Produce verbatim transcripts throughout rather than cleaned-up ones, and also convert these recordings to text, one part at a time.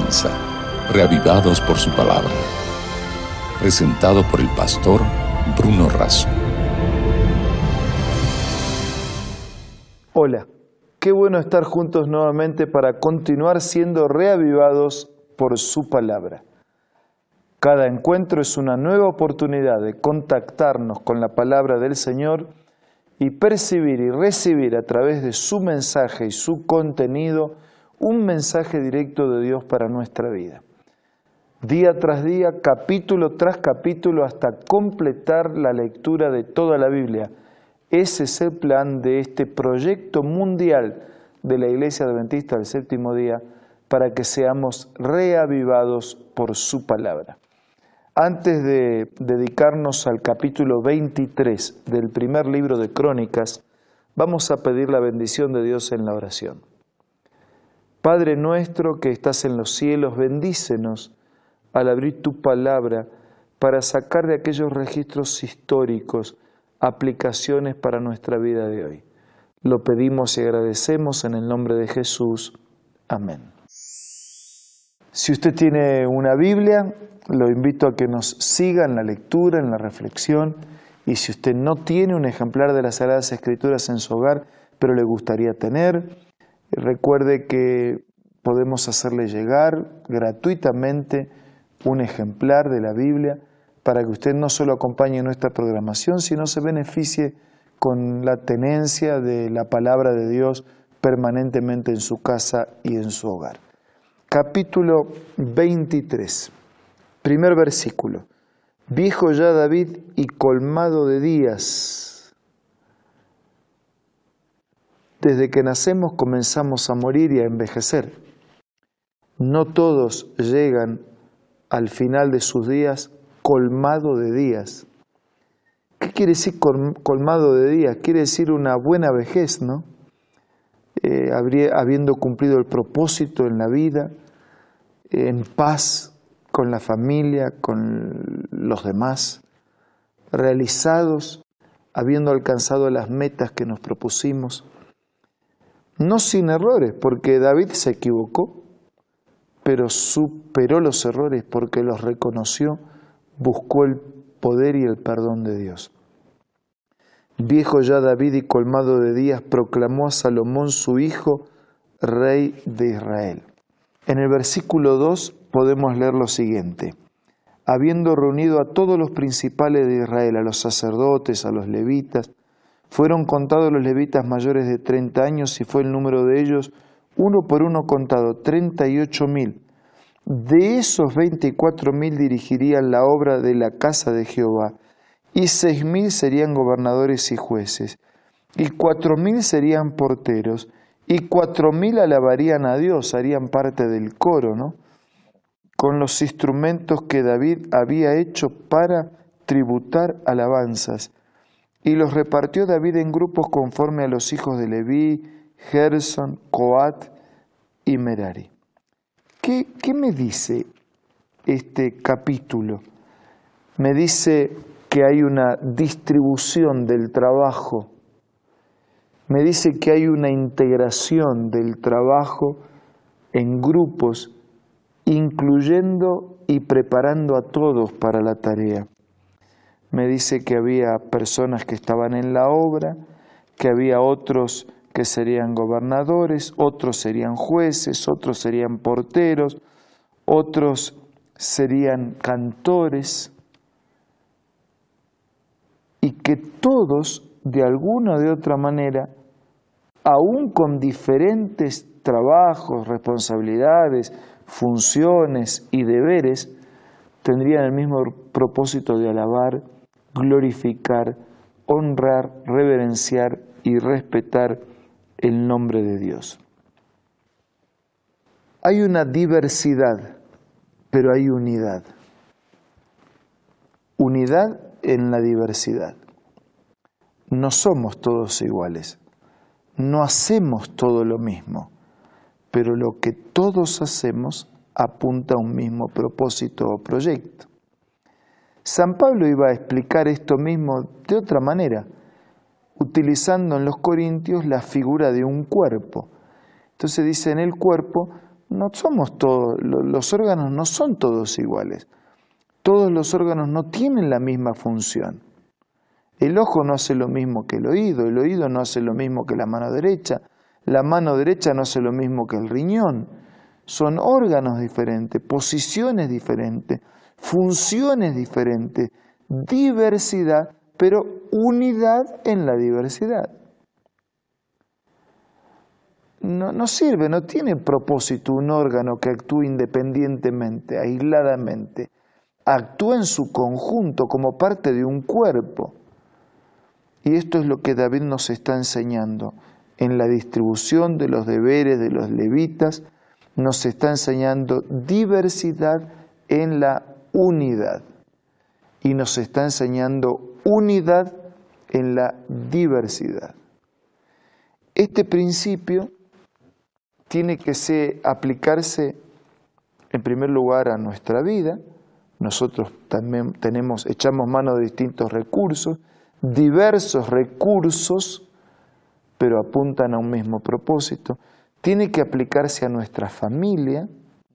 comienza, Reavivados por su palabra. Presentado por el pastor Bruno Razo. Hola, qué bueno estar juntos nuevamente para continuar siendo reavivados por su palabra. Cada encuentro es una nueva oportunidad de contactarnos con la palabra del Señor y percibir y recibir a través de su mensaje y su contenido un mensaje directo de Dios para nuestra vida. Día tras día, capítulo tras capítulo, hasta completar la lectura de toda la Biblia. Ese es el plan de este proyecto mundial de la Iglesia Adventista del Séptimo Día para que seamos reavivados por su palabra. Antes de dedicarnos al capítulo veintitrés del primer libro de Crónicas, vamos a pedir la bendición de Dios en la oración. Padre nuestro que estás en los cielos, bendícenos al abrir tu palabra para sacar de aquellos registros históricos aplicaciones para nuestra vida de hoy. Lo pedimos y agradecemos en el nombre de Jesús. Amén. Si usted tiene una Biblia, lo invito a que nos siga en la lectura, en la reflexión, y si usted no tiene un ejemplar de las Sagradas Escrituras en su hogar, pero le gustaría tener, recuerde que podemos hacerle llegar gratuitamente un ejemplar de la Biblia para que usted no solo acompañe nuestra programación, sino se beneficie con la tenencia de la palabra de Dios permanentemente en su casa y en su hogar. Capítulo veintitrés, primer versículo. Viejo ya David y colmado de días. Desde que nacemos comenzamos a morir y a envejecer. No todos llegan al final de sus días colmado de días. ¿Qué quiere decir colmado de días? Quiere decir una buena vejez, ¿no? Eh, habría, habiendo cumplido el propósito en la vida, en paz con la familia, con los demás, realizados, habiendo alcanzado las metas que nos propusimos. No sin errores, porque David se equivocó, pero superó los errores porque los reconoció, buscó el poder y el perdón de Dios. Viejo ya David y colmado de días, proclamó a Salomón su hijo, rey de Israel. En el versículo dos podemos leer lo siguiente. Habiendo reunido a todos los principales de Israel, a los sacerdotes, a los levitas, fueron contados los levitas mayores de treinta años y fue el número de ellos, uno por uno contado, treinta y ocho mil. De esos veinticuatro mil dirigirían la obra de la casa de Jehová, y seis mil serían gobernadores y jueces, y cuatro mil serían porteros, y cuatro mil alabarían a Dios, harían parte del coro, ¿no? Con los instrumentos que David había hecho para tributar alabanzas. Y los repartió David en grupos conforme a los hijos de Leví, Gerson, Coat y Merari. ¿Qué, ¿Qué me dice este capítulo? Me dice que hay una distribución del trabajo. Me dice que hay una integración del trabajo en grupos, incluyendo y preparando a todos para la tarea. Me dice que había personas que estaban en la obra, que había otros que serían gobernadores, otros serían jueces, otros serían porteros, otros serían cantores, y que todos, de alguna o de otra manera, aún con diferentes trabajos, responsabilidades, funciones y deberes, tendrían el mismo propósito de alabar, glorificar, honrar, reverenciar y respetar el nombre de Dios. Hay una diversidad, pero hay unidad. Unidad en la diversidad. No somos todos iguales, no hacemos todo lo mismo, pero lo que todos hacemos apunta a un mismo propósito o proyecto. San Pablo iba a explicar esto mismo de otra manera, utilizando en los Corintios la figura de un cuerpo. Entonces dice, en el cuerpo no somos todos, los órganos no son todos iguales. Todos los órganos no tienen la misma función. El ojo no hace lo mismo que el oído, el oído no hace lo mismo que la mano derecha, la mano derecha no hace lo mismo que el riñón. Son órganos diferentes, posiciones diferentes, funciones diferentes, diversidad, pero unidad en la diversidad. No, no sirve, no tiene propósito un órgano que actúe independientemente, aisladamente. Actúa en su conjunto como parte de un cuerpo. Y esto es lo que David nos está enseñando. En la distribución de los deberes de los levitas, nos está enseñando diversidad en la unidad. Y nos está enseñando unidad en la diversidad. Este principio tiene que ser, aplicarse en primer lugar a nuestra vida. Nosotros también tenemos, echamos mano de distintos recursos, diversos recursos, pero apuntan a un mismo propósito. Tiene que aplicarse a nuestra familia,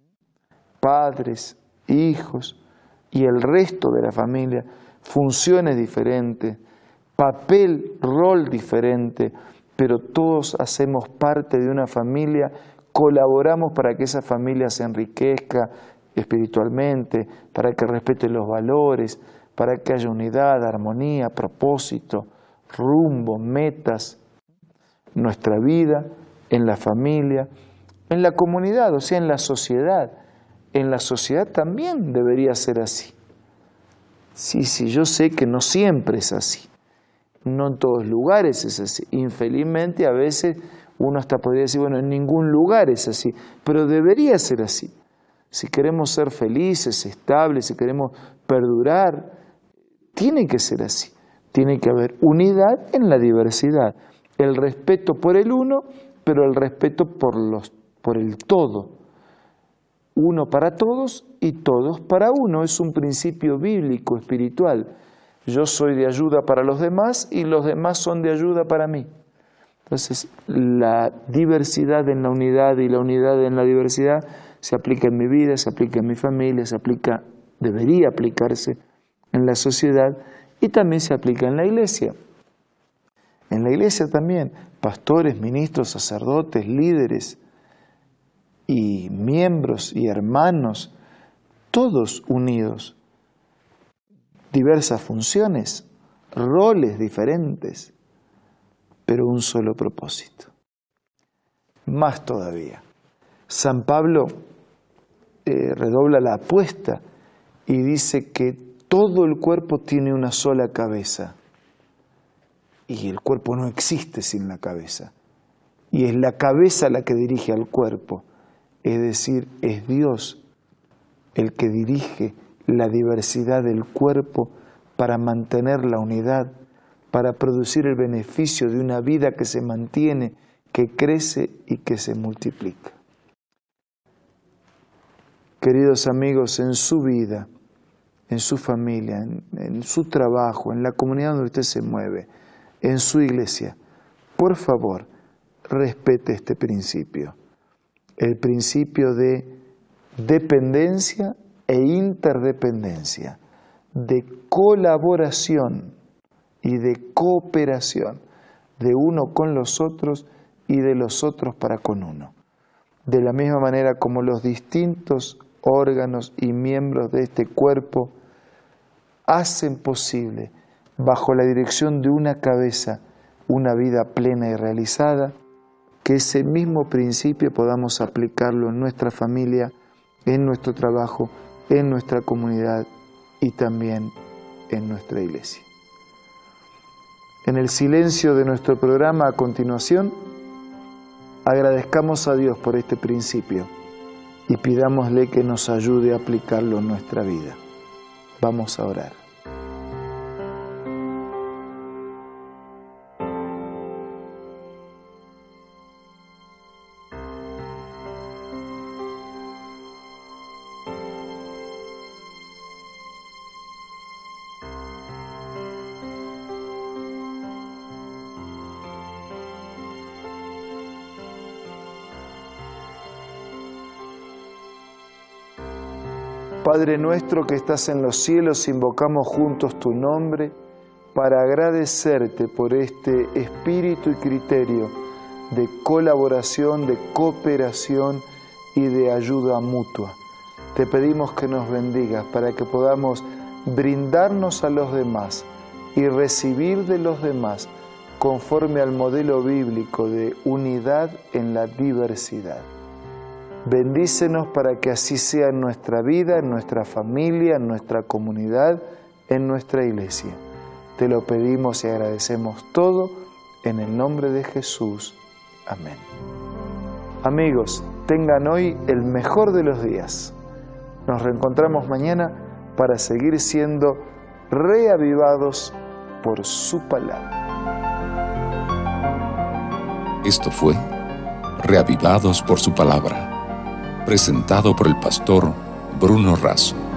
padres, hijos y el resto de la familia, funciones diferentes, papel, rol diferente, pero todos hacemos parte de una familia, colaboramos para que esa familia se enriquezca espiritualmente, para que respete los valores, para que haya unidad, armonía, propósito, rumbo, metas, nuestra vida, en la familia, en la comunidad, o sea, en la sociedad. En la sociedad también debería ser así. Sí, sí, yo sé que no siempre es así. No en todos lugares es así. Infelizmente a veces uno hasta podría decir, bueno, en ningún lugar es así, pero debería ser así. Si queremos ser felices, estables, si queremos perdurar, tiene que ser así. Tiene que haber unidad en la diversidad. El respeto por el uno, pero el respeto por, los, por el todo. Uno para todos y todos para uno. Es un principio bíblico, espiritual. Yo soy de ayuda para los demás y los demás son de ayuda para mí. Entonces, la diversidad en la unidad y la unidad en la diversidad se aplica en mi vida, se aplica en mi familia, se aplica, debería aplicarse en la sociedad y también se aplica en la iglesia. En la iglesia también, pastores, ministros, sacerdotes, líderes y miembros y hermanos, todos unidos. Diversas funciones, roles diferentes, pero un solo propósito. Más todavía, San Pablo eh, redobla la apuesta y dice que todo el cuerpo tiene una sola cabeza y el cuerpo no existe sin la cabeza. Y es la cabeza la que dirige al cuerpo, es decir, es Dios el que dirige la diversidad del cuerpo para mantener la unidad, para producir el beneficio de una vida que se mantiene, que crece y que se multiplica. Queridos amigos, en su vida, en su familia, en, en su trabajo, en la comunidad donde usted se mueve, en su iglesia, por favor, respete este principio, el principio de dependencia e interdependencia, de colaboración y de cooperación de uno con los otros y de los otros para con uno. De la misma manera como los distintos órganos y miembros de este cuerpo hacen posible, bajo la dirección de una cabeza, una vida plena y realizada, que ese mismo principio podamos aplicarlo en nuestra familia, en nuestro trabajo, en nuestra comunidad y también en nuestra iglesia. En el silencio de nuestro programa a continuación, agradezcamos a Dios por este principio y pidámosle que nos ayude a aplicarlo en nuestra vida. Vamos a orar. Padre nuestro que estás en los cielos, invocamos juntos tu nombre para agradecerte por este espíritu y criterio de colaboración, de cooperación y de ayuda mutua. Te pedimos que nos bendigas para que podamos brindarnos a los demás y recibir de los demás conforme al modelo bíblico de unidad en la diversidad. Bendícenos para que así sea en nuestra vida, en nuestra familia, en nuestra comunidad, en nuestra iglesia. Te lo pedimos y agradecemos todo en el nombre de Jesús. Amén. Amigos, tengan hoy el mejor de los días. Nos reencontramos mañana para seguir siendo reavivados por su palabra. Esto fue Reavivados por su palabra, presentado por el pastor Bruno Razo.